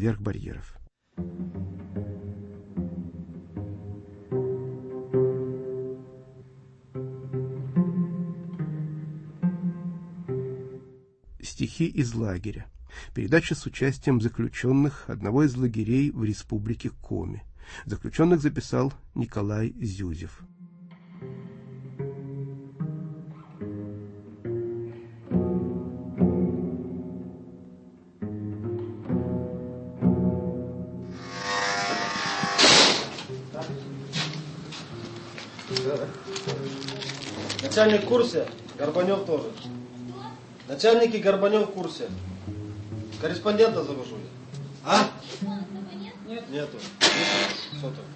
поверх барьеров. Стихи из лагеря. Передача с участием заключенных одного из лагерей в республике Коми. Заключенных записал Николай Зюзев. Начальник в курсе, Горбанев тоже. Начальники Горбанев в курсе. Корреспондента завожу я. А? Нет? Нету. Что там?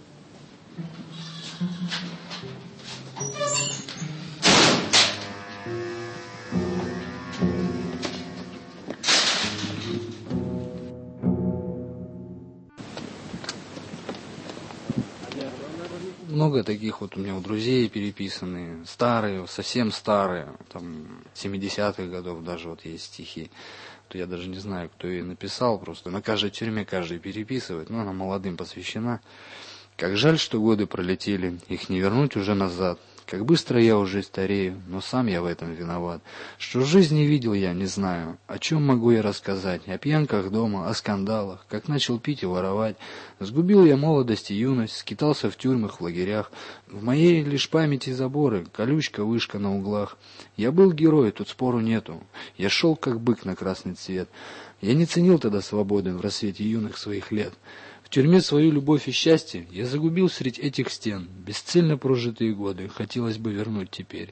Много таких вот у меня у друзей переписанные, старые, совсем старые, там 70-х годов даже вот есть стихи. То я даже не знаю, кто ее написал, просто на каждой тюрьме каждый переписывает, но она молодым посвящена. Как жаль, что годы пролетели, их не вернуть уже назад. Как быстро я уже старею, но сам я в этом виноват. Что жизни видел я, не знаю. О чем могу я рассказать? О пьянках дома, о скандалах, как начал пить и воровать. Сгубил я молодость и юность, скитался в тюрьмах, в лагерях. В моей лишь памяти заборы, колючка, вышка на углах. Я был герой, тут спору нету. Я шел, как бык на красный цвет. Я не ценил тогда свободы в рассвете юных своих лет. В тюрьме свою любовь и счастье я загубил средь этих стен. Бесцельно прожитые годы хотелось бы вернуть теперь.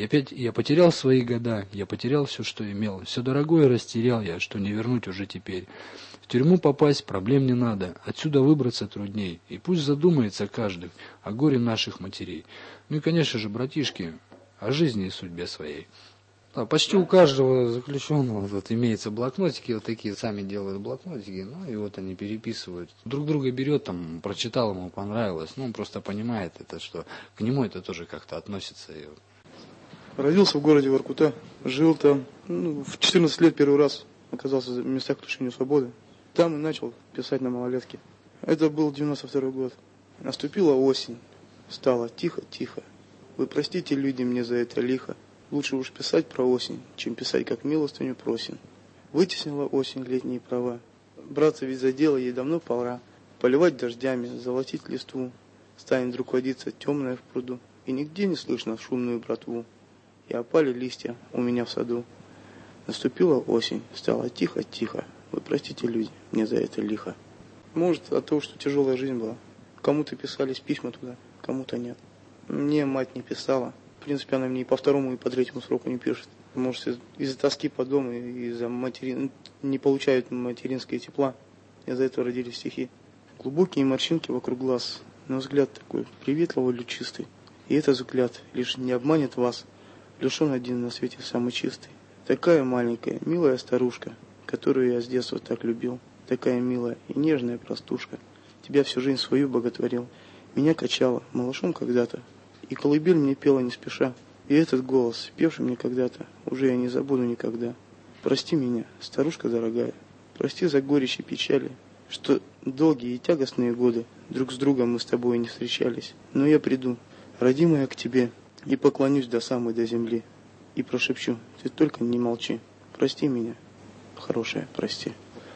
Я потерял свои года, я потерял все, что имел. Все дорогое растерял я, что не вернуть уже теперь. В тюрьму попасть проблем не надо, отсюда выбраться трудней. И пусть задумается каждый о горе наших матерей. Ну и, конечно же, братишки, о жизни и судьбе своей. Да, почти у каждого заключенного вот имеются блокнотики, вот такие сами делают блокнотики, ну и вот они переписывают. Друг друга берет, там, прочитал, ему понравилось, ну он просто понимает это, что к нему это тоже как-то относится. И... Родился в городе Воркута, жил там, в 14 лет первый раз оказался в местах лишения свободы. Там и начал писать на малолетке. Это был 92-й год. Наступила осень, стало тихо-тихо. Вы простите, люди, мне за это лихо. Лучше уж писать про осень, чем писать, как милостыню просим. Вытеснила осень летние права. Браться ведь за дело ей давно пора. Поливать дождями, золотить листву. Станет вдруг водиться темная в пруду. И нигде не слышно шумную братву. И опали листья у меня в саду. Наступила осень, стало тихо-тихо. Вы простите, люди, мне за это лихо. Может, от того, что тяжелая жизнь была. Кому-то писались письма туда, кому-то нет. Мне мать не писала. В принципе, она мне и по второму, и по третьему сроку не пишет. Может, из-за тоски по дому, из-за не получают материнское тепла. Из-за этого родились стихи. Глубокие морщинки вокруг глаз, но взгляд такой приветливый, лучистый. И этот взгляд лишь не обманет вас. Лишь он один на свете самый чистый. Такая маленькая, милая старушка, которую я с детства так любил. Такая милая и нежная простушка. Тебя всю жизнь свою боготворил. Меня качала малышом когда-то. И колыбель мне пела не спеша. И этот голос, певший мне когда-то, уже я не забуду никогда. Прости меня, старушка дорогая. Прости за горечь и печали, что долгие и тягостные годы друг с другом мы с тобой не встречались. Но я приду, родимая, к тебе, и поклонюсь до самой до земли. И прошепчу, ты только не молчи. Прости меня, хорошая, прости.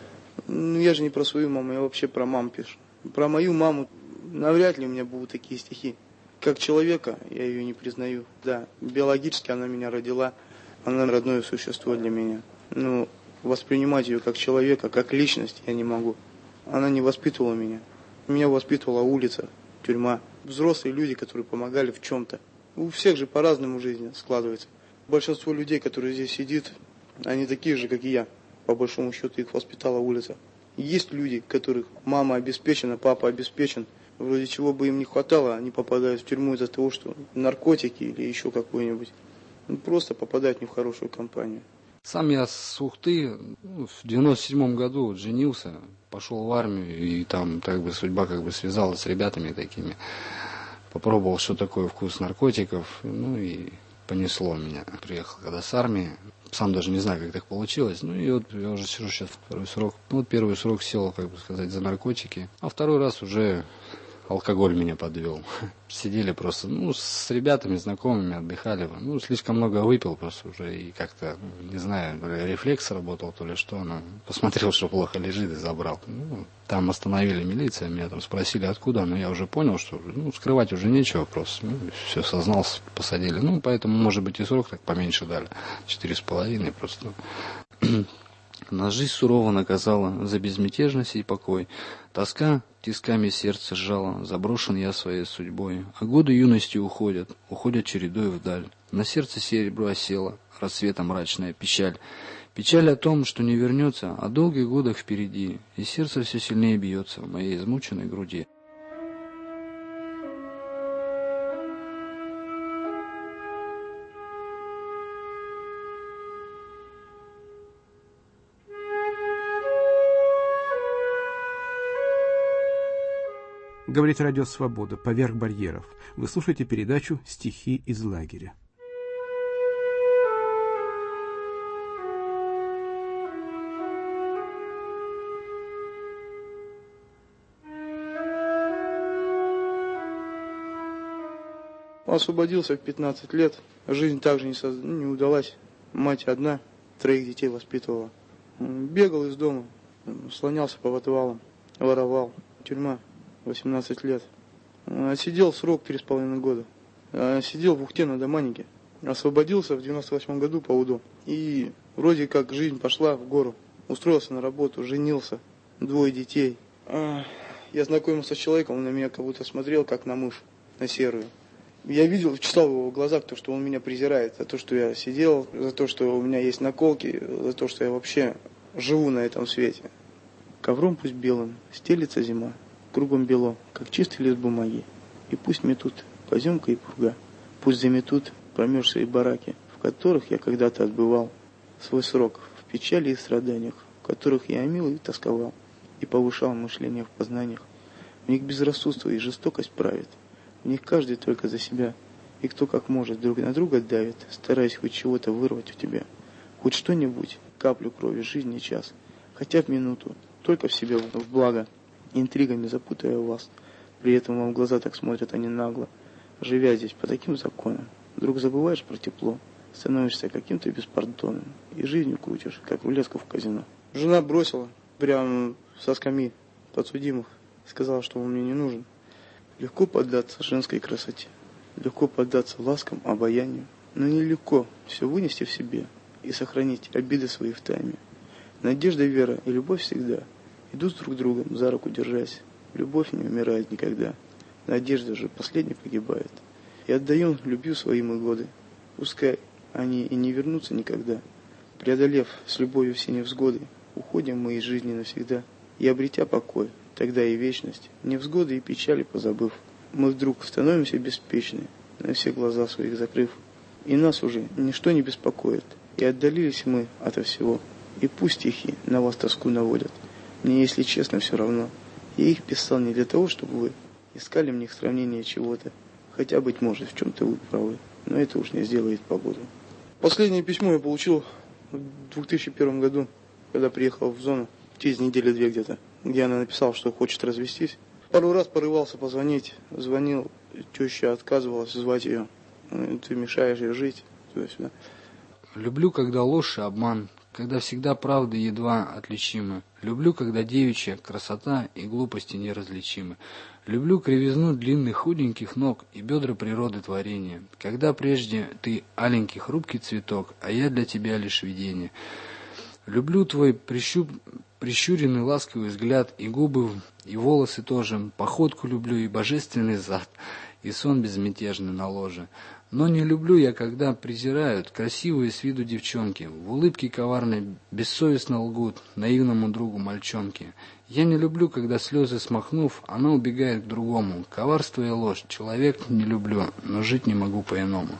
Я же не про свою маму, я вообще про маму пишу. Про мою маму навряд ли у меня будут такие стихи. Как человека я ее не признаю. Да, биологически она меня родила, она родное существо для меня. Но воспринимать ее как человека, как личность я не могу. Она не воспитывала меня. Меня воспитывала улица, тюрьма. Взрослые люди, которые помогали в чем-то. У всех же по-разному жизнь складывается. Большинство людей, которые здесь сидят, они такие же, как и я. По большому счету их воспитала улица. Есть люди, которых мама обеспечена, папа обеспечен. Вроде чего бы им не хватало, они попадают в тюрьму из-за того, что наркотики или еще какой-нибудь. Просто попадают не в хорошую компанию. Сам я с Ухты в 97-м году женился, пошел в армию, и там судьба связала с ребятами такими. Попробовал, что такое вкус наркотиков, и понесло меня. Приехал когда с армии, сам даже не знаю, как так получилось. Ну и вот я уже сижу сейчас второй срок. Ну, вот первый срок сел, как бы сказать, за наркотики, а второй раз уже алкоголь меня подвел. Сидели просто, ну, с ребятами, знакомыми, отдыхали. Ну, слишком много выпил просто уже и как-то, не знаю, то ли рефлекс работал, то ли что, но посмотрел, что плохо лежит и забрал. Ну, там остановили милиция, меня там спросили, откуда, но я уже понял, что, ну, скрывать уже нечего просто. Ну, все, сознался, посадили. Ну, поэтому, может быть, и срок так поменьше дали. 4,5 просто. Нас жизнь сурово наказала за безмятежность и покой. Тоска тисками сердце сжала, заброшен я своей судьбой. А годы юности уходят чередой вдаль. На сердце серебро осело, рассветом мрачная печаль. Печаль о том, что не вернется, о долгих годах впереди, и сердце все сильнее бьется в моей измученной груди. Говорит Радио Свобода, поверх барьеров. Вы слушаете передачу «Стихи из лагеря». Освободился в 15 лет. Жизнь также не удалась. Мать одна, 3 детей воспитывала. Бегал из дома, слонялся по подвалам, воровал. Тюрьма. 18 лет. Сидел срок 3,5 года. Сидел в Ухте на Доманике. Освободился в 98 году по УДО. И вроде как жизнь пошла в гору. Устроился на работу, женился. 2 детей. Я знакомился с человеком, он на меня как будто смотрел, как на мышь, на серую. Я видел, читал в его глазах то, что он меня презирает. За то, что я сидел, за то, что у меня есть наколки, за то, что я вообще живу на этом свете. Ковром пусть белым стелится зима. Кругом бело, как чистый лист бумаги. И пусть метут поземка и пурга. Пусть заметут промерзшие бараки, в которых я когда-то отбывал свой срок в печали и страданиях, в которых я омил и тосковал, и повышал мышление в познаниях. В них безрассудство и жестокость правит. В них каждый только за себя. И кто как может друг на друга давит, стараясь хоть чего-то вырвать у тебя. Хоть что-нибудь, каплю крови, жизни час. Хотя б минуту, только в себе в благо. Интригами запутая вас. При этом вам в глаза так смотрят они нагло. Живя здесь по таким законам, вдруг забываешь про тепло, становишься каким-то беспардонным и жизнью крутишь, как рулетку в казино. Жена бросила прямо со скамьи подсудимых, сказала, что он мне не нужен. Легко поддаться женской красоте, легко поддаться ласкам, обаянию, но нелегко все вынести в себе и сохранить обиды свои в тайме. Надежда, вера и любовь всегда идут друг с другом, за руку держась. Любовь не умирает никогда. Надежда же последней погибает. И отдаем любви своим и годы. Пускай они и не вернутся никогда. Преодолев с любовью все невзгоды, уходим мы из жизни навсегда. И обретя покой, тогда и вечность, невзгоды и печали позабыв, мы вдруг становимся беспечны, на все глаза своих закрыв. И нас уже ничто не беспокоит. И отдалились мы ото всего. И пусть стихи на вас тоску наводят. Мне, если честно, все равно. Я их писал не для того, чтобы вы искали в них сравнение чего-то. Хотя, быть может, в чем-то вы правы. Но это уж не сделает погоду. Последнее письмо я получил в 2001 году, когда приехал в зону. Через неделю-две где-то. Где она написала, что хочет развестись. Пару раз порывался позвонить. Звонил. Теща отказывалась звать ее. Ты мешаешь ей жить. Туда-сюда. Люблю, когда ложь и обман, когда всегда правда едва отличима. Люблю, когда девичья красота и глупости неразличимы. Люблю кривизну длинных худеньких ног и бедра природы творения. Когда прежде ты аленький хрупкий цветок, а я для тебя лишь видение. Люблю твой прищуренный ласковый взгляд, и губы, и волосы тоже. Походку люблю, и божественный зад, и сон безмятежный на ложе. Но не люблю я, когда презирают красивые с виду девчонки, в улыбке коварной бессовестно лгут наивному другу мальчонки. Я не люблю, когда слезы смахнув, она убегает к другому. Коварство и ложь, человек не люблю, но жить не могу по-иному.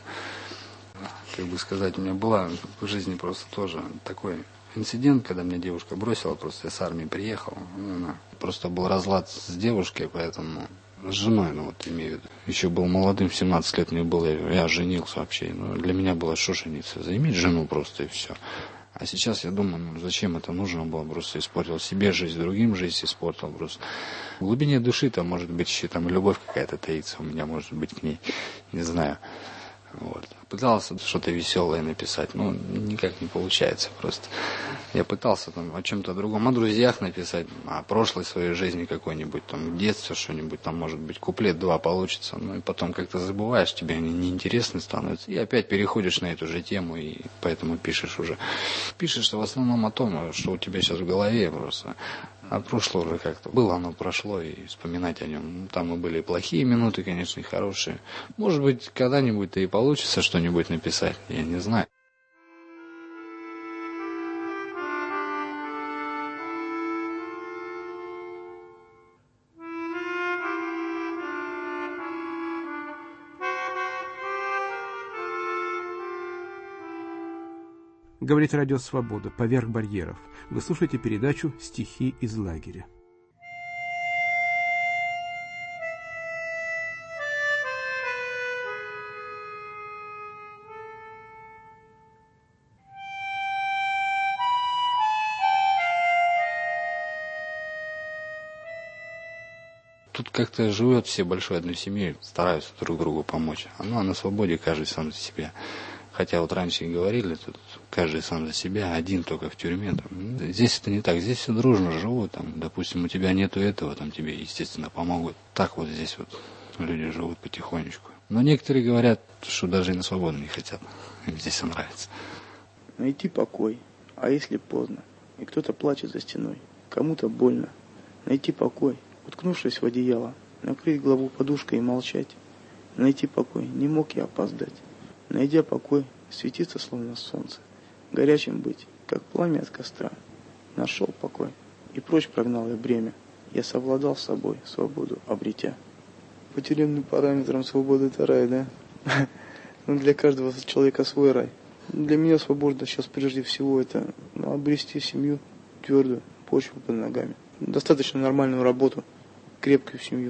Как бы сказать, у меня была в жизни просто тоже такой инцидент, когда меня девушка бросила, просто я с армии приехал. Просто был разлад с девушкой, поэтому С женой, ну вот имею в виду. Еще был молодым, 17 лет мне было, я женился вообще. Ну, для меня было что жениться? Заиметь жену просто и все. А сейчас я думаю, ну зачем это нужно было? Просто испортил себе жизнь, другим жизнь испортил просто. В глубине души там может быть еще там любовь какая-то таится у меня, может быть, к ней. Не знаю. Вот. Пытался что-то веселое написать, но никак не получается просто. Я пытался там о чем-то другом, о друзьях написать, о прошлой своей жизни какой-нибудь, там, в детстве что-нибудь, там, может быть, куплет-два получится, ну и потом как-то забываешь, тебе они неинтересны становятся, и опять переходишь на эту же тему, и поэтому пишешь уже. Пишешь в основном о том, что у тебя сейчас в голове просто. А прошлое уже как-то было, оно прошло, и вспоминать о нем. Там и были и плохие минуты, конечно, и хорошие. Может быть, когда-нибудь-то и получится что-нибудь написать, я не знаю. Говорит Радио Свобода, поверх барьеров. Вы слушаете передачу «Стихи из лагеря». Тут как-то живет все большой одной семьей, стараются друг другу помочь. А на свободе каждый сам за себя. Хотя вот раньше и говорили, тут каждый сам за себя, один только в тюрьме. Там. Здесь это не так, здесь все дружно живут. Там, допустим, у тебя нету этого, там тебе, естественно, помогут. Так вот здесь вот люди живут потихонечку. Но некоторые говорят, что даже и на свободу не хотят. Им здесь нравится. Найти покой, а если поздно, и кто-то плачет за стеной, кому-то больно. Найти покой, уткнувшись в одеяло, накрыть голову подушкой и молчать. Найти покой, не мог я опоздать. Найдя покой, светиться словно солнце, горячим быть, как пламя от костра. Нашел покой, и прочь прогнал я бремя. Я совладал с собой, свободу обретя. По тюремным параметрам свобода — это рай, да? Но для каждого человека свой рай. Для меня свобода сейчас прежде всего это обрести семью, твердую почву под ногами. Достаточно нормальную работу, крепкую семью.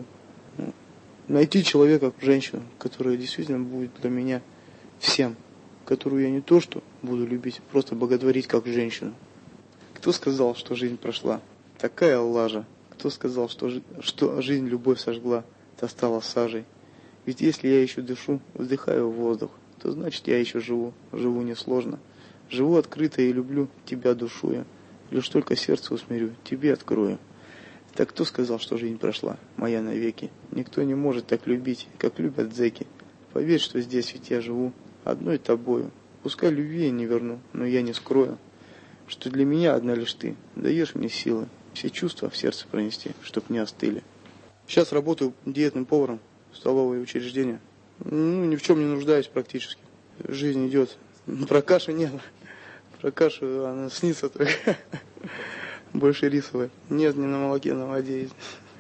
Найти человека, женщину, которая действительно будет для меня всем, которую я не то что буду любить, просто боготворить как женщину. Кто сказал, что жизнь прошла? Такая лажа. Кто сказал, что жизнь любовь сожгла, та стала сажей? Ведь если я еще дышу, вдыхаю воздух, то значит я еще живу. Живу несложно. Живу открыто и люблю тебя душою. Лишь только сердце усмирю, тебе открою. Так кто сказал, что жизнь прошла, моя навеки? Никто не может так любить, как любят зэки. Поверь, что здесь ведь я живу одной тобою. Пускай любви я не верну, но я не скрою, что для меня одна лишь ты. Даешь мне силы, все чувства в сердце пронести, чтоб не остыли. Сейчас работаю диетным поваром в столовое учреждение. Ни в чем не нуждаюсь практически. Жизнь идет. Про кашу нет. Про кашу она снится только. Больше рисовая. Нет, не на молоке, на воде есть.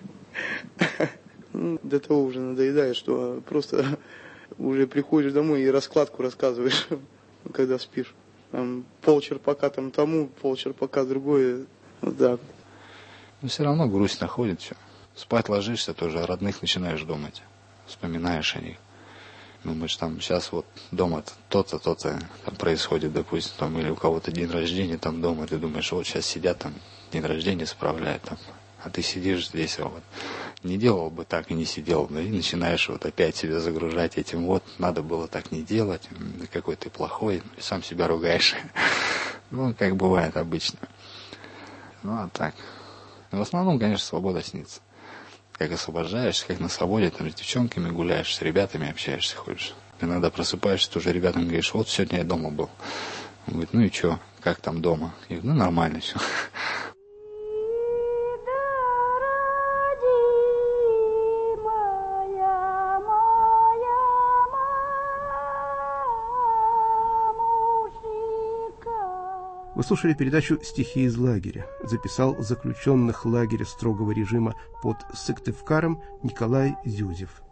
До того уже надоедает, что просто уже приходишь домой и раскладку рассказываешь, когда спишь. Там полчерпака там тому, полчерпака другое. Вот так. Но все равно грусть находит все. Спать ложишься, тоже о родных начинаешь думать. Вспоминаешь о них. Думаешь, там сейчас вот дома то-то, то-то там происходит, допустим, там, или у кого-то день рождения там дома, ты думаешь, вот сейчас сидят там, день рождения справляют там, а ты сидишь здесь, вот, не делал бы так и не сидел, да, и начинаешь вот опять себя загружать этим, вот, надо было так не делать, какой ты плохой, и сам себя ругаешь. Ну, как бывает обычно. Ну, а так. В основном, конечно, свобода снится. Как освобождаешься, как на свободе, там с девчонками гуляешь, с ребятами общаешься, ходишь. Иногда просыпаешься, тоже ребятам говоришь, вот сегодня я дома был. Он говорит, ну и что, как там дома? Я говорю, ну нормально все. Вы слушали передачу «Стихи из лагеря». Записал заключенных лагеря строгого режима под Сыктывкаром Николай Зюзев.